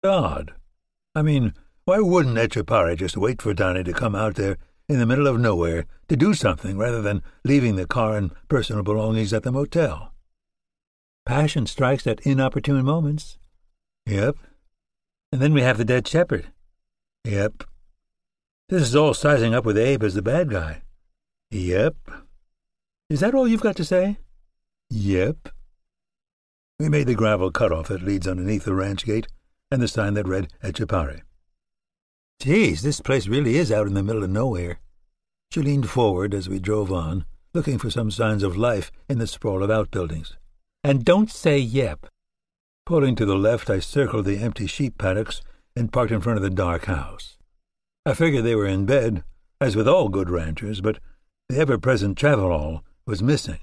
Odd. I mean, why wouldn't Etchepare just wait for Donnie to come out there in the middle of nowhere to do something rather than leaving the car and personal belongings at the motel? Passion strikes at inopportune moments. Yep. And then we have the dead shepherd. Yep. This is all sizing up with Abe as the bad guy. Yep. Is that all you've got to say? Yep. We made the gravel cutoff that leads underneath the ranch gate and the sign that read Etchepare. Geez, this place really is out in the middle of nowhere. She leaned forward as we drove on, looking for some signs of life in the sprawl of outbuildings. And don't say yep. Pulling to the left, I circled the empty sheep paddocks and parked in front of the dark house. I figured they were in bed, as with all good ranchers, but the ever-present Travelall was missing.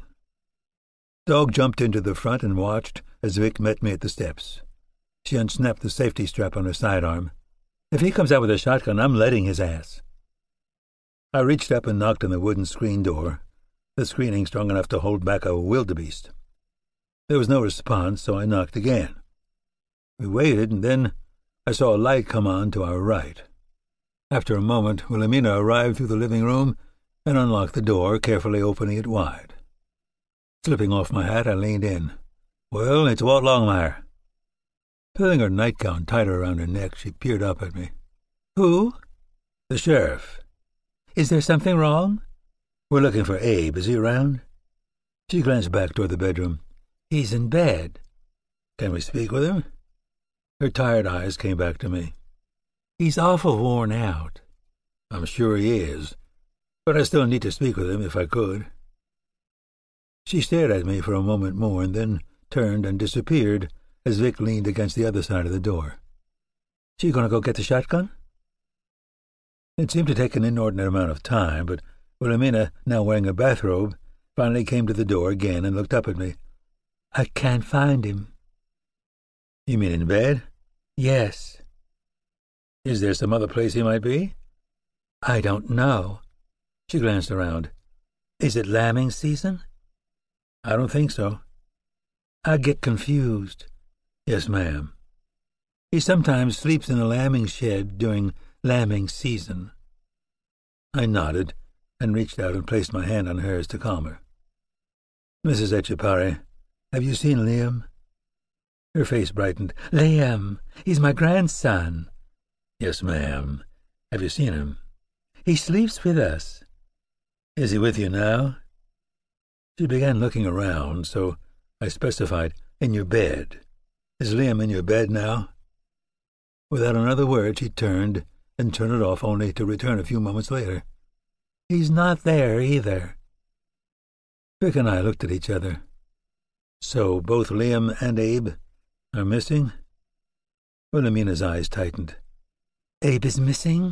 Dog jumped into the front and watched as Vic met me at the steps. She unsnapped the safety strap on her sidearm. If he comes out with a shotgun, I'm letting his ass. I reached up and knocked on the wooden screen door, the screening strong enough to hold back a wildebeest. There was no response, so I knocked again. We waited, and then I saw a light come on to our right. After a moment, Wilhelmina arrived through the living room and unlocked the door, carefully opening it wide. Slipping off my hat, I leaned in. "Well, it's Walt Longmire." Pulling her nightgown tighter around her neck, she peered up at me. "Who?" "The sheriff." "Is there something wrong?" "We're looking for Abe. Is he around?" She glanced back toward the bedroom. "He's in bed." "Can we speak with him?" Her tired eyes came back to me. "He's awful worn out." "I'm sure he is, but I still need to speak with him if I could." She stared at me for a moment more and then turned and disappeared as Vic leaned against the other side of the door. "She gonna go get the shotgun?" It seemed to take an inordinate amount of time, but Wilhelmina, now wearing a bathrobe, finally came to the door again and looked up at me. "I can't find him." "You mean in bed?" "Yes." "Is there some other place he might be?" "I don't know." She glanced around. "Is it lambing season?" "I don't think so." "I get confused." "Yes, ma'am." "He sometimes sleeps in a lambing shed during lambing season." I nodded and reached out and placed my hand on hers to calm her. "Mrs. Etchepare, have you seen Liam?" Her face brightened. "Liam, he's my grandson." "Yes, ma'am. Have you seen him?" "He sleeps with us." "Is he with you now?" She began looking around, so I specified, "In your bed. Is Liam in your bed now?" Without another word, she turned and turned it off, only to return a few moments later. "He's not there either." Vic and I looked at each other. "So both Liam and Abe are missing?" Wilhelmina's eyes tightened. "Abe is missing?"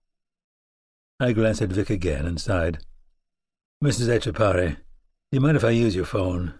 I glanced at Vic again and sighed. "Mrs. Etchepare, do you mind if I use your phone?"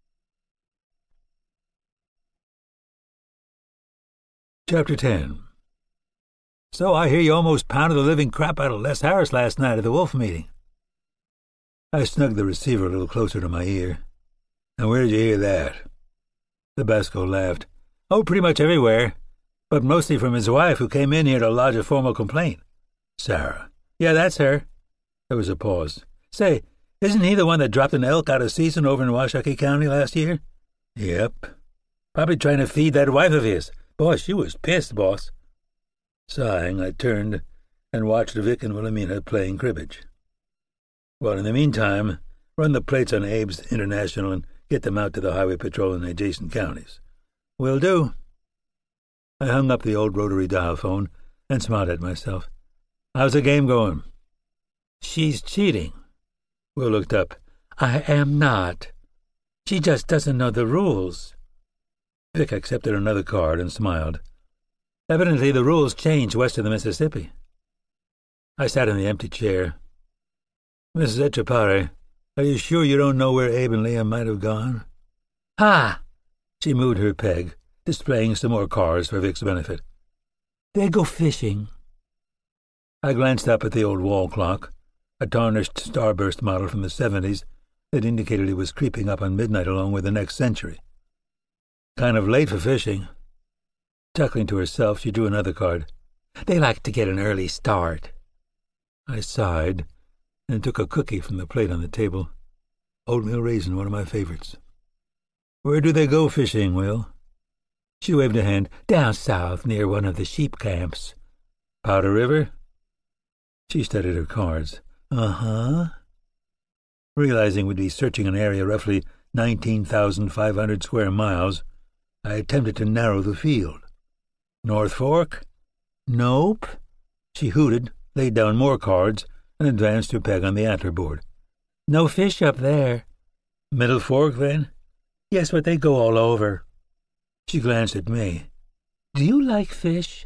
Chapter 10. "So I hear you almost pounded the living crap out of Les Harris last night at the Wolf meeting." I snugged the receiver a little closer to my ear. "And where did you hear that?" The Basco laughed. "Oh, pretty much everywhere, but mostly from his wife, who came in here to lodge a formal complaint." "Sarah." "Yeah, that's her." There was a pause. "Say, isn't he the one that dropped an elk out of season over in Washakie County last year?" "Yep." "Probably trying to feed that wife of his. Boy, she was pissed, boss." Sighing, I turned and watched Vic and Wilhelmina playing cribbage. "Well, in the meantime, run the plates on Abe's International and get them out to the highway patrol in adjacent counties." "Will do." I hung up the old rotary dial phone and smiled at myself. "How's the game going?" "She's cheating." Will looked up. "I am not. She just doesn't know the rules." Vic accepted another card and smiled. "Evidently the rules change west of the Mississippi." I sat in the empty chair. "Mrs. Etchepare, are you sure you don't know where Abe and Liam might have gone?" "Ha!" She moved her peg, displaying some more cards for Vic's benefit. "They go fishing." I glanced up at the old wall clock, a tarnished starburst model from the 70s that indicated it was creeping up on midnight along with the next century. "Kind of late for fishing." Chuckling to herself, she drew another card. They like to get an early start. I sighed and took a cookie from the plate on the table. Oatmeal raisin, one of my favorites. Where do they go fishing, Will? She waved a hand. Down south, near one of the sheep camps. Powder River? She studied her cards. Uh-huh. Realizing we'd be searching an area roughly 19,500 square miles, I attempted to narrow the field. North Fork? Nope. She hooted, laid down more cards, and advanced her peg on the antler board. No fish up there. Middle Fork, then? Yes, but they go all over. She glanced at me. Do you like fish?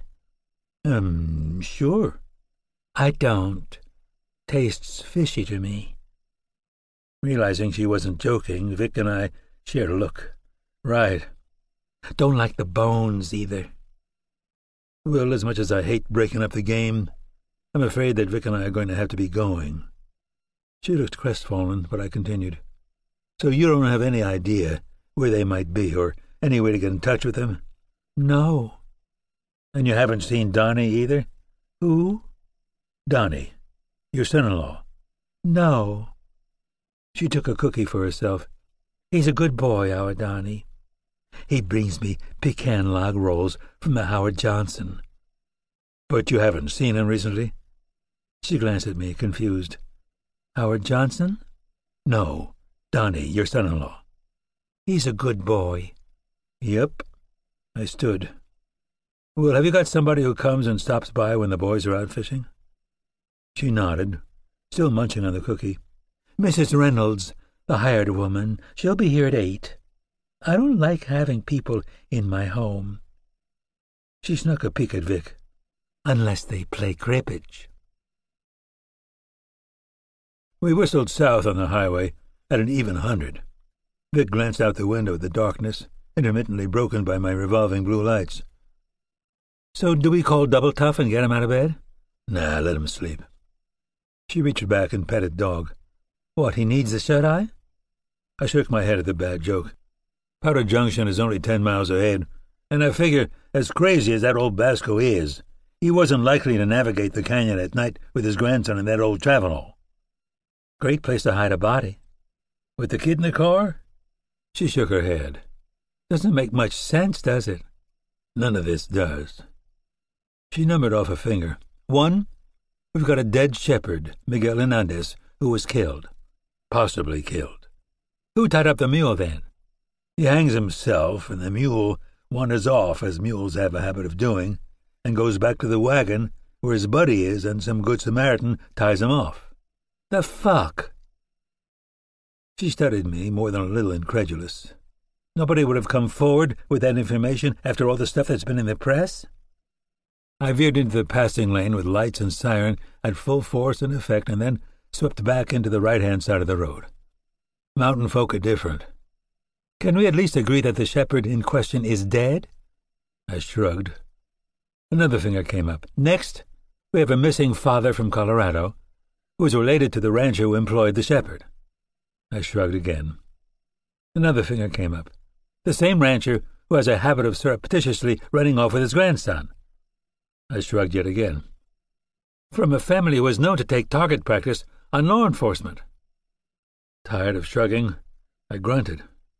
Sure. I don't. Tastes fishy to me. Realizing she wasn't joking, Vic and I shared a look. Right. Don't like the bones, either. Well, as much as I hate breaking up the game, I'm afraid that Vic and I are going to have to be going. She looked crestfallen, but I continued. So you don't have any idea where they might be, or any way to get in touch with them? No. And you haven't seen Donnie either? Who? Donnie, your son-in-law. No. She took a cookie for herself. He's a good boy, our Donnie. He brings me pecan log rolls from the Howard Johnson. But you haven't seen him recently? She glanced at me, confused. Howard Johnson? No, Donnie, your son-in-law. He's a good boy. Yep. I stood. Well, have you got somebody who comes and stops by when the boys are out fishing? She nodded, still munching on the cookie. Mrs. Reynolds, the hired woman. She'll be here at 8. I don't like having people in my home. She snuck a peek at Vic. Unless they play cribbage. We whistled south on the highway at an even 100. Vic glanced out the window at the darkness, intermittently broken by my revolving blue lights. So do we call Double Tough and get him out of bed? Nah, let him sleep. She reached back and petted Dog. What, he needs a shut-eye? I shook my head at the bad joke. Powder Junction is only 10 miles ahead, and I figure, as crazy as that old Basco is, he wasn't likely to navigate the canyon at night with his grandson in that old Travanol. Great place to hide a body. With the kid in the car? She shook her head. Doesn't make much sense, does it? None of this does. She numbered off a finger. 1, we've got a dead shepherd, Miguel Hernandez, who was killed. Possibly killed. Who tied up the mule, then? He hangs himself, and the mule wanders off, as mules have a habit of doing, and goes back to the wagon where his buddy is, and some good Samaritan ties him off. The fuck? She studied me, more than a little incredulous. Nobody would have come forward with that information after all the stuff that's been in the press? I veered into the passing lane with lights and siren at full force and effect, and then swept back into the right-hand side of the road. Mountain folk are different. Can we at least agree that the shepherd in question is dead? I shrugged. Another finger came up. Next, we have a missing father from Colorado, who is related to the rancher who employed the shepherd. I shrugged again. Another finger came up. The same rancher who has a habit of surreptitiously running off with his grandson. I shrugged yet again. From a family who is known to take target practice on law enforcement. Tired of shrugging, I grunted.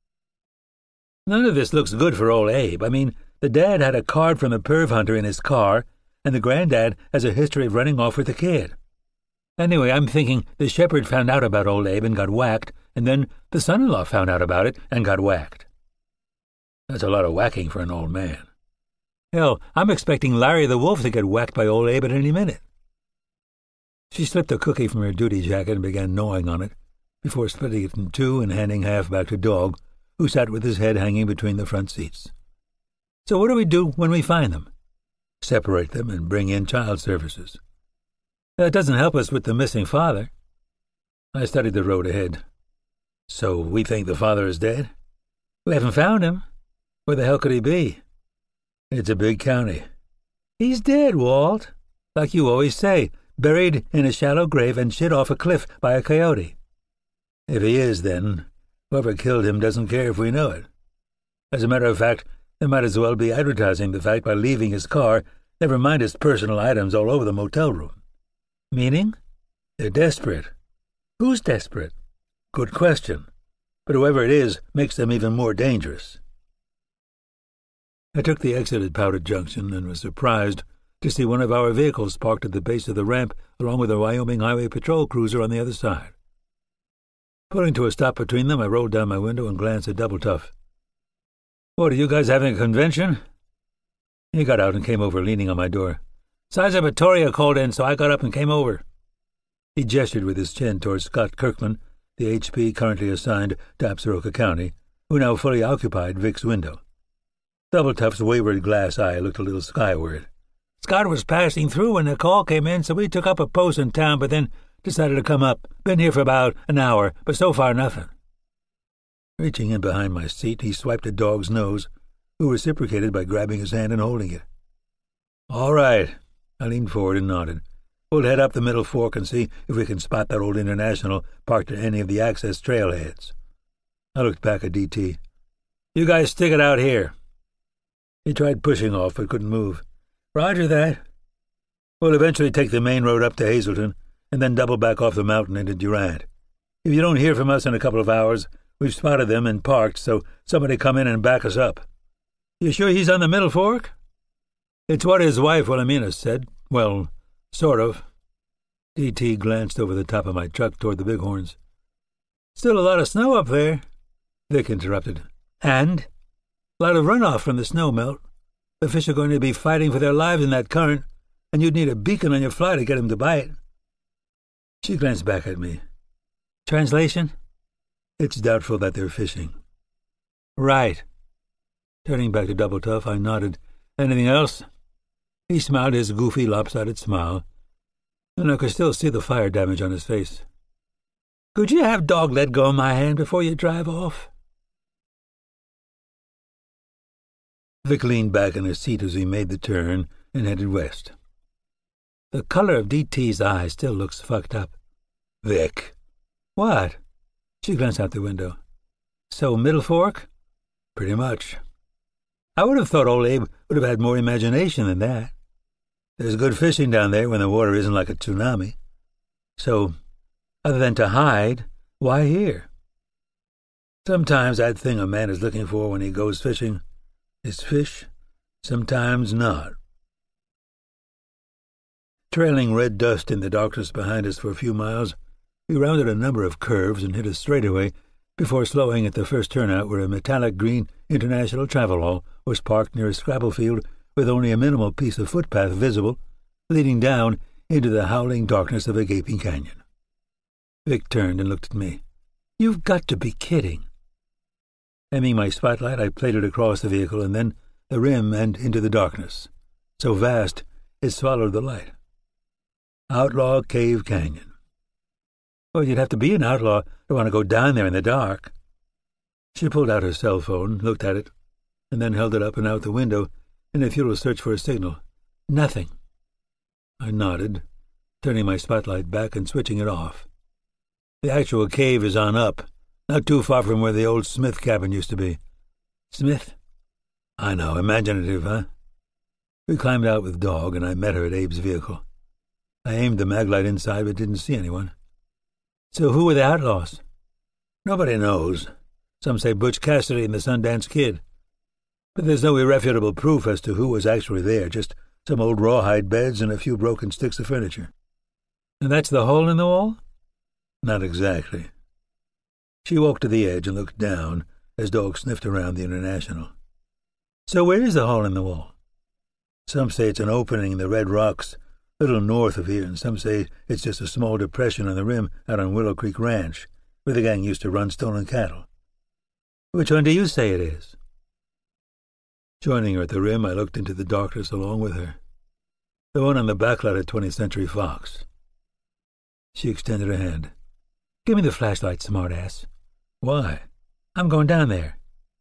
None of this looks good for old Abe. I mean, the dad had a card from the perv hunter in his car, and the granddad has a history of running off with the kid. Anyway, I'm thinking the shepherd found out about old Abe and got whacked, and then the son-in-law found out about it and got whacked. That's a lot of whacking for an old man. Hell, I'm expecting Larry the Wolf to get whacked by old Abe at any minute. She slipped a cookie from her duty jacket and began gnawing on it, before splitting it in two and handing half back to Dog, who sat with his head hanging between the front seats. So what do we do when we find them? Separate them and bring in child services. That doesn't help us with the missing father. I studied the road ahead. So we think the father is dead? We haven't found him. Where the hell could he be? It's a big county. He's dead, Walt. Like you always say, buried in a shallow grave and shit off a cliff by a coyote. If he is, then, whoever killed him doesn't care if we know it. As a matter of fact, They might as well be advertising the fact by leaving his car, never mind his personal items, all over the motel room. Meaning? They're desperate. Who's desperate? Good question. But whoever it is makes them even more dangerous. I took the exit at Powder Junction and was surprised to see one of our vehicles parked at the base of the ramp along with a Wyoming Highway Patrol cruiser on the other side. Pulling to a stop between them, I rolled down my window and glanced at Double Tough. "What, are you guys having a convention?" He got out and came over, leaning on my door. "Siza Vittoria called in, so I got up and came over." He gestured with his chin towards Scott Kirkman, the HP currently assigned to Absaroka County, who now fully occupied Vic's window. Double Tough's wayward glass eye looked a little skyward. "Scott was passing through when the call came in, so we took up a post in town, but then decided to come up. Been here for about an hour, but so far nothing." Reaching in behind my seat, he swiped the dog's nose, who reciprocated by grabbing his hand and holding it. "All right." I leaned forward and nodded. "We'll head up the Middle Fork and see if we can spot that old International parked at any of the access trailheads." I looked back at DT. "You guys stick it out here." He tried pushing off, but couldn't move. "Roger that." "We'll eventually take the main road up to Hazleton, and then double back off the mountain into Durant. If you don't hear from us in a couple of hours, we've spotted them and parked, so somebody come in and back us up." "You sure he's on the Middle Fork?" "It's what his wife Wilhelmina said. Well, sort of." DT glanced over the top of my truck toward the Bighorns. "Still a lot of snow up there," Vic interrupted. "And? A lot of runoff from the snow melt. The fish are going to be fighting for their lives in that current, and you'd need a beacon on your fly to get them to bite." She glanced back at me. "Translation?" "It's doubtful that they're fishing." "Right." Turning back to Double Tough, I nodded. "Anything else?" He smiled his goofy, lopsided smile, and I could still see the fire damage on his face. "Could you have dog let go of my hand before you drive off?" Vic leaned back in his seat as he made the turn and headed west. "The color of DT's eye still looks fucked up." "Vic." "What?" She glanced out the window. "So Middle Fork?" "Pretty much." "I would have thought old Abe would have had more imagination than that. There's good fishing down there when the water isn't like a tsunami. So, other than to hide, why here?" "Sometimes that thing a man is looking for when he goes fishing is fish, sometimes not." Trailing red dust in the darkness behind us for a few miles, we rounded a number of curves and hit a straightaway before slowing at the first turnout where a metallic green International Travelall was parked near a scrabble field with only a minimal piece of footpath visible, leading down into the howling darkness of a gaping canyon. Vic turned and looked at me. "You've got to be kidding." Aiming my spotlight, I played it across the vehicle and then the rim and into the darkness, so vast it swallowed the light. Outlaw Cave Canyon. Well, you'd have to be an outlaw to want to go down there in the dark. She pulled out her cell phone, looked at it, and then held it up and out the window in a futile search for a signal. "Nothing." I nodded, turning my spotlight back and switching it off. "The actual cave is on up, not too far from where the old Smith cabin used to be." "Smith?" "I know, imaginative, huh?" We climbed out with Dog, and I met her at Abe's vehicle. I aimed the maglite inside, but didn't see anyone. "So who were the outlaws?" "Nobody knows. Some say Butch Cassidy and the Sundance Kid. But there's no irrefutable proof as to who was actually there, just some old rawhide beds and a few broken sticks of furniture." "And that's the hole in the wall?" "Not exactly." She walked to the edge and looked down as Dog sniffed around the International. "So where is the hole in the wall?" "Some say it's an opening in the red rocks, a little north of here, and some say it's just a small depression on the rim out on Willow Creek Ranch, where the gang used to run stolen cattle." "Which one do you say it is?" Joining her at the rim, I looked into the darkness along with her. "The one on the backlot at 20th Century Fox." She extended her hand. "Give me the flashlight, smartass." "Why?" "I'm going down there."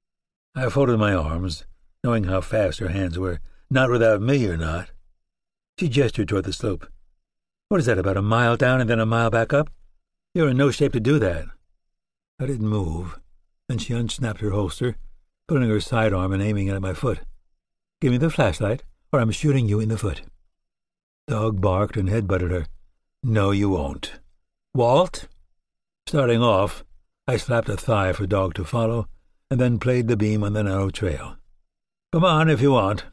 I folded my arms, knowing how fast her hands were. "Not without me, you're not." She gestured toward the slope. "What is that, about a mile down and then a mile back up? You're in no shape to do that." I didn't move, and she unsnapped her holster, pulling her sidearm and aiming it at my foot. "Give me the flashlight, or I'm shooting you in the foot." Dog barked and headbutted her. "No, you won't." "Walt?" Starting off, I slapped a thigh for Dog to follow, and then played the beam on the narrow trail. "Come on, if you want."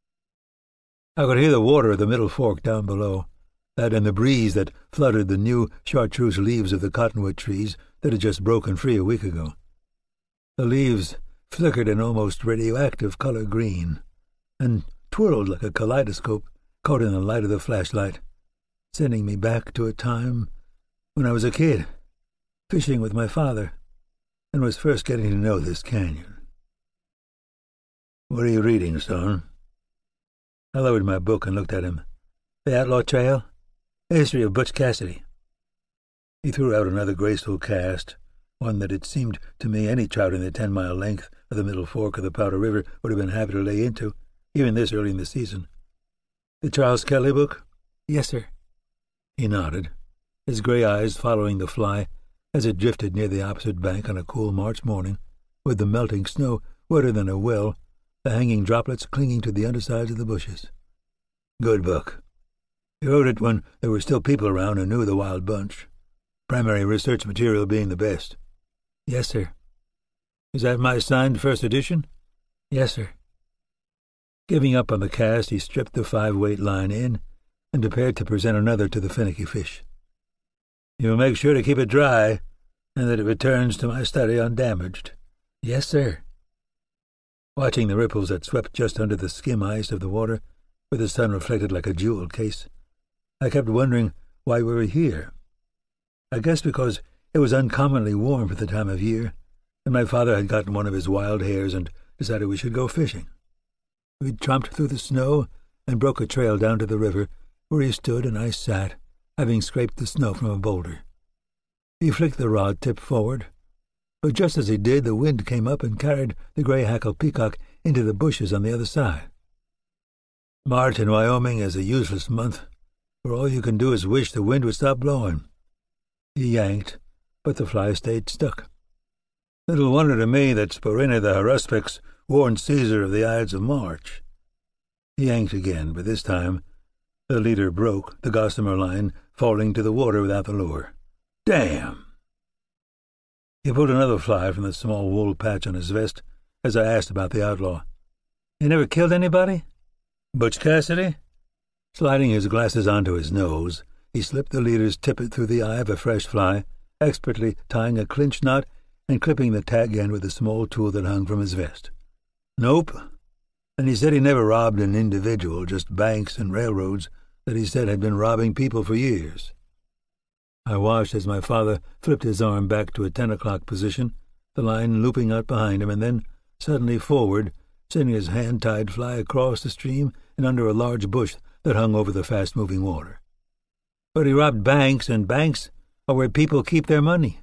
I could hear the water of the Middle Fork down below, that and the breeze that fluttered the new chartreuse leaves of the cottonwood trees that had just broken free a week ago. The leaves flickered an almost radioactive color green, and twirled like a kaleidoscope caught in the light of the flashlight, sending me back to a time when I was a kid, fishing with my father, and was first getting to know this canyon. "What are you reading, son?" I lowered my book and looked at him. "The Outlaw Trail? The History of Butch Cassidy." He threw out another graceful cast, one that it seemed to me any trout in the 10-mile length of the Middle Fork of the Powder River would have been happy to lay into, even this early in the season. "The Charles Kelly book?" "Yes, sir." He nodded, his gray eyes following the fly as it drifted near the opposite bank on a cool March morning, with the melting snow wetter than a well, the hanging droplets clinging to the undersides of the bushes. "Good book. He wrote it when there were still people around who knew the Wild Bunch. Primary research material being the best." "Yes, sir." "Is that my signed first edition?" "Yes, sir." Giving up on the cast, he stripped the 5-weight line in and prepared to present another to the finicky fish. "You'll make sure to keep it dry, and that it returns to my study undamaged." "Yes, sir." Watching the ripples that swept just under the skim ice of the water, with the sun reflected like a jewel case, I kept wondering why we were here. I guess because it was uncommonly warm for the time of year, and my father had gotten one of his wild hares and decided we should go fishing. We tromped through the snow and broke a trail down to the river, where he stood and I sat, having scraped the snow from a boulder. He flicked the rod tip forward, but just as he did, the wind came up and carried the gray-hackle peacock into the bushes on the other side. March in Wyoming is a useless month, where all you can do is wish the wind would stop blowing. He yanked, but the fly stayed stuck. Little wonder to me that Sporina the Haruspix warned Caesar of the Ides of March. He yanked again, but this time the leader broke, the gossamer line falling to the water without the lure. "Damn!" He pulled another fly from the small wool patch on his vest as I asked about the outlaw. "You never killed anybody?" "Butch Cassidy?" Sliding his glasses onto his nose, he slipped the leader's tippet through the eye of a fresh fly, expertly tying a clinch knot and clipping the tag end with a small tool that hung from his vest. "Nope." And he said he never robbed an individual, just banks and railroads that he said had been robbing people for years. I watched as my father flipped his arm back to a 10 o'clock position, the line looping out behind him, and then suddenly forward, sending his hand-tied fly across the stream and under a large bush that hung over the fast-moving water. "But he robbed banks, and banks are where people keep their money."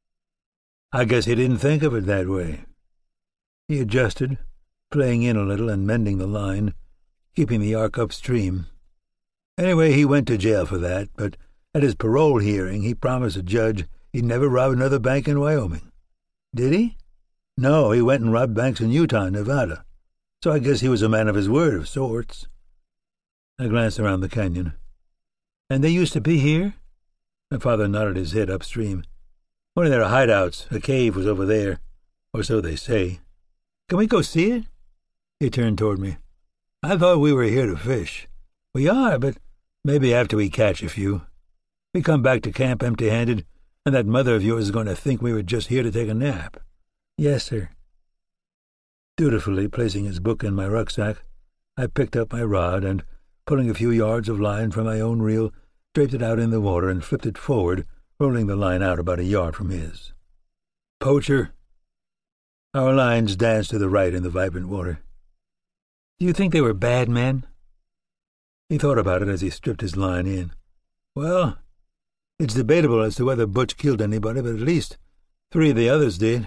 I guess he didn't think of it that way. He adjusted, playing in a little and mending the line, keeping the arc upstream. Anyway, he went to jail for that, but at his parole hearing he promised the judge he'd never rob another bank in Wyoming. Did he? No, he went and robbed banks in Utah and Nevada. So I guess he was a man of his word of sorts. I glanced around the canyon. "And they used to be here?" My father nodded his head upstream. "One of their hideouts, a cave, was over there, or so they say." "Can we go see it?" He turned toward me. "I thought we were here to fish." "We are, but maybe after we catch a few. We come back to camp empty-handed, and that mother of yours is going to think we were just here to take a nap." "Yes, sir." Dutifully placing his book in my rucksack, I picked up my rod and, pulling a few yards of line from my own reel, draped it out in the water and flipped it forward, rolling the line out about a yard from his. "Poacher." Our lines danced to the right in the vibrant water. "Do you think they were bad men?" He thought about it as he stripped his line in. "Well, it's debatable as to whether Butch killed anybody, but at least 3 of the others did."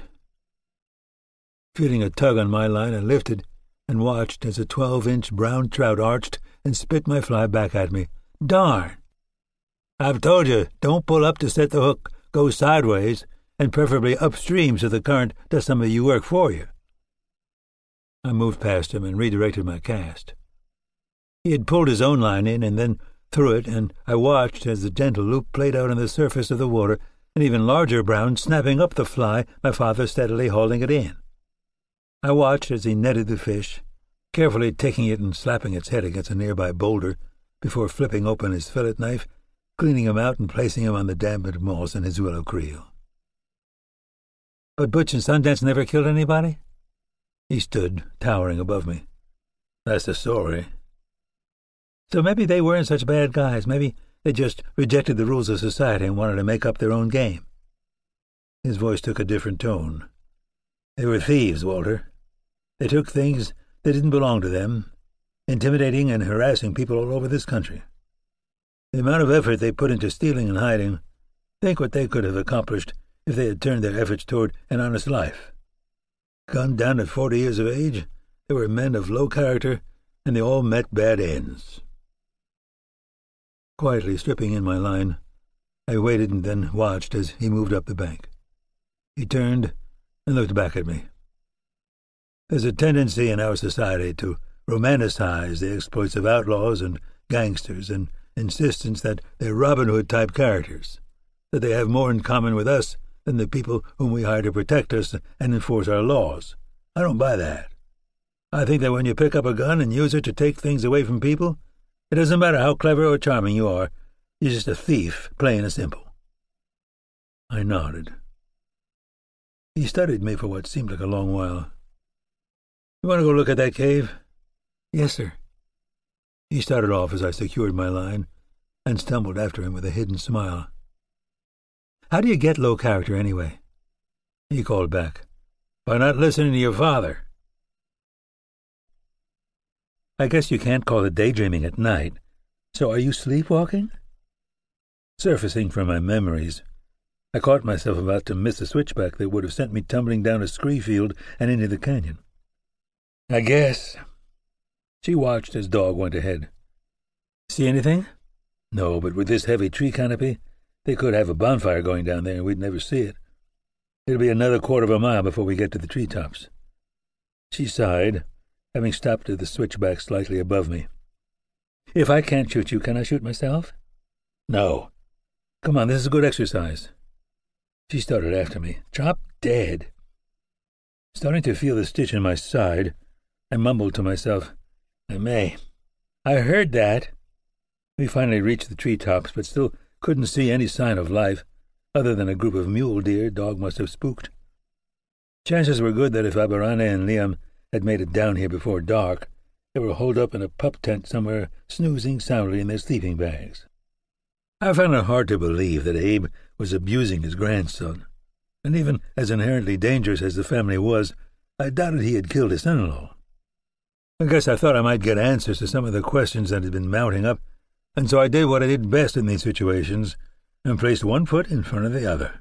Feeling a tug on my line, I lifted and watched as a 12-inch brown trout arched and spit my fly back at me. "Darn! I've told you, don't pull up to set the hook. Go sideways, and preferably upstream so the current does some of your work for you." I moved past him and redirected my cast. He had pulled his own line in and then threw it, and I watched as the gentle loop played out on the surface of the water, an even larger brown snapping up the fly, my father steadily hauling it in. I watched as he netted the fish, carefully taking it and slapping its head against a nearby boulder before flipping open his fillet knife, cleaning him out and placing him on the dampened moss in his willow creel. But Butch and Sundance never killed anybody? He stood, towering above me. That's the story. So maybe they weren't such bad guys. Maybe they just rejected the rules of society and wanted to make up their own game. His voice took a different tone. They were thieves, Walter. They took things that didn't belong to them, intimidating and harassing people all over this country. The amount of effort they put into stealing and hiding, think what they could have accomplished if they had turned their efforts toward an honest life. Gunned down at 40 years of age, they were men of low character, and they all met bad ends. Quietly stripping in my line, I waited and then watched as he moved up the bank. He turned and looked back at me. There's a tendency in our society to romanticize the exploits of outlaws and gangsters, and insistence that they're Robin Hood-type characters, that they have more in common with us than the people whom we hire to protect us and enforce our laws. I don't buy that. I think that when you pick up a gun and use it to take things away from people, it doesn't matter how clever or charming you are, you're just a thief, plain and simple. I nodded. He studied me for what seemed like a long while. You want to go look at that cave? Yes, sir. He started off as I secured my line and stumbled after him with a hidden smile. How do you get low character, anyway? He called back. By not listening to your father. I guess you can't call it daydreaming at night. So are you sleepwalking? Surfacing from my memories, I caught myself about to miss a switchback that would have sent me tumbling down a scree field and into the canyon. I guess. She watched as Dog went ahead. See anything? No, but with this heavy tree canopy, they could have a bonfire going down there and we'd never see it. It'll be another quarter of a mile before we get to the treetops. She sighed, having stopped at the switchback slightly above me. If I can't shoot you, can I shoot myself? No. Come on, this is good exercise. She started after me. Drop dead. Starting to feel the stitch in my side, I mumbled to myself, I may. I heard that. We finally reached the treetops, but still couldn't see any sign of life, other than a group of mule deer Dog must have spooked. Chances were good that if Aberane and Liam had made it down here before dark, they were holed up in a pup tent somewhere, snoozing soundly in their sleeping bags. I found it hard to believe that Abe was abusing his grandson, and even as inherently dangerous as the family was, I doubted he had killed his son-in-law. I guess I thought I might get answers to some of the questions that had been mounting up, and so I did what I did best in these situations, and placed one foot in front of the other.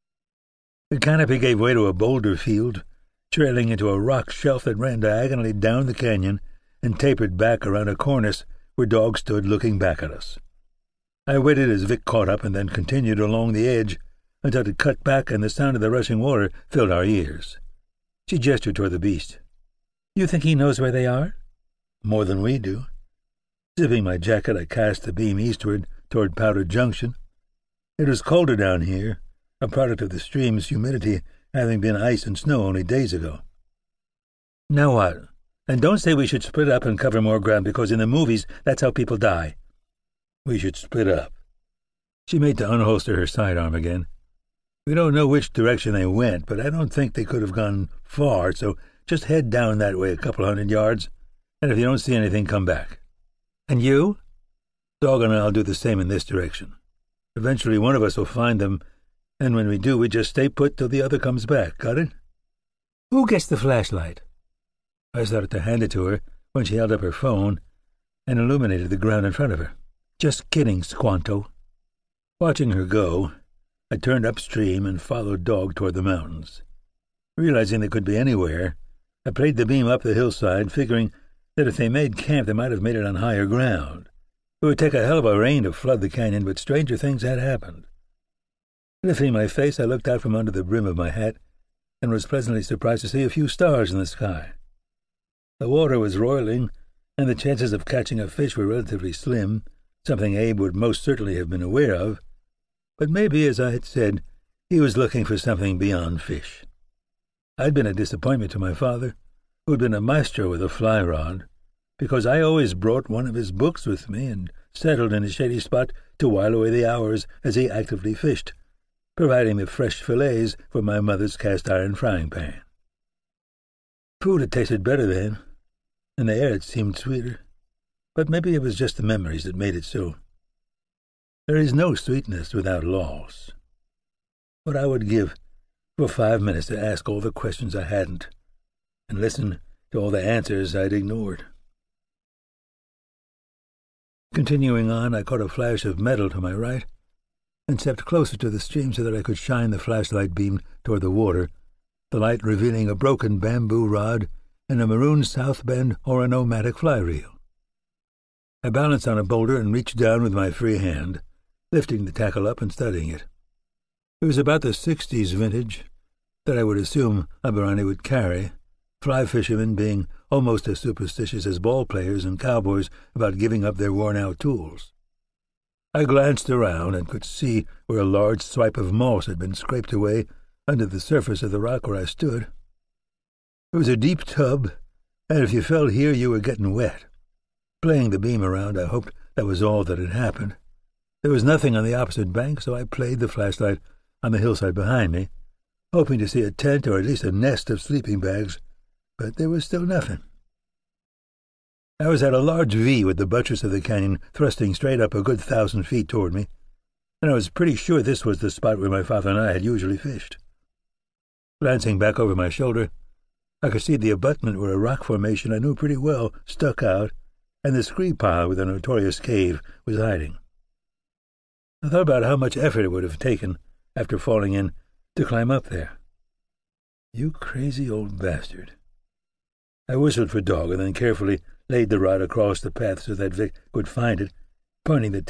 The canopy gave way to a boulder field, trailing into a rock shelf that ran diagonally down the canyon and tapered back around a cornice where Dog stood looking back at us. I waited as Vic caught up and then continued along the edge until it cut back and the sound of the rushing water filled our ears. She gestured toward the beast. You think he knows where they are? More than we do. Zipping my jacket, I cast the beam eastward toward Powder Junction. It was colder down here, a product of the stream's humidity having been ice and snow only days ago. Now what? And don't say we should split up and cover more ground, because in the movies that's how people die. We should split up. She made to unholster her sidearm again. We don't know which direction they went, but I don't think they could have gone far, so just head down that way a couple 100 yards, and if you don't see anything, come back. And you? Dog and I'll do the same in this direction. Eventually one of us will find them, and when we do, we just stay put till the other comes back. Got it? Who gets the flashlight? I started to hand it to her when she held up her phone and illuminated the ground in front of her. Just kidding, Squanto. Watching her go, I turned upstream and followed Dog toward the mountains. Realizing they could be anywhere, I played the beam up the hillside, figuring that if they made camp, they might have made it on higher ground. It would take a hell of a rain to flood the canyon, but stranger things had happened. Lifting my face, I looked out from under the brim of my hat and was pleasantly surprised to see a few stars in the sky. The water was roiling, and the chances of catching a fish were relatively slim, something Abe would most certainly have been aware of. But maybe, as I had said, he was looking for something beyond fish. I'd been a disappointment to my father, who had been a maestro with a fly rod, because I always brought one of his books with me and settled in a shady spot to while away the hours as he actively fished, providing the fresh fillets from my mother's cast-iron frying pan. Food had tasted better then, and the air had seemed sweeter, but maybe it was just the memories that made it so. There is no sweetness without loss. What I would give for 5 minutes to ask all the questions I hadn't, and listen to all the answers I'd ignored. Continuing on, I caught a flash of metal to my right, and stepped closer to the stream so that I could shine the flashlight beam toward the water, the light revealing a broken bamboo rod and a maroon South Bend Oronomatic fly reel. I balanced on a boulder and reached down with my free hand, lifting the tackle up and studying it. It was about the 60s vintage that I would assume Aberani would carry, fly fishermen being almost as superstitious as ball players and cowboys about giving up their worn-out tools. I glanced around and could see where a large swipe of moss had been scraped away under the surface of the rock where I stood. It was a deep tub, and if you fell here you were getting wet. Playing the beam around, I hoped that was all that had happened. There was nothing on the opposite bank, so I played the flashlight on the hillside behind me, hoping to see a tent or at least a nest of sleeping bags, but there was still nothing. I was at a large V with the buttress of the canyon thrusting straight up a good 1,000 feet toward me, and I was pretty sure this was the spot where my father and I had usually fished. Glancing back over my shoulder, I could see the abutment where a rock formation I knew pretty well stuck out, and the scree pile where the notorious cave was hiding. I thought about how much effort it would have taken, after falling in, to climb up there. You crazy old bastard. I whistled for Dog and then carefully laid the rod across the path so that Vic could find it, pointing the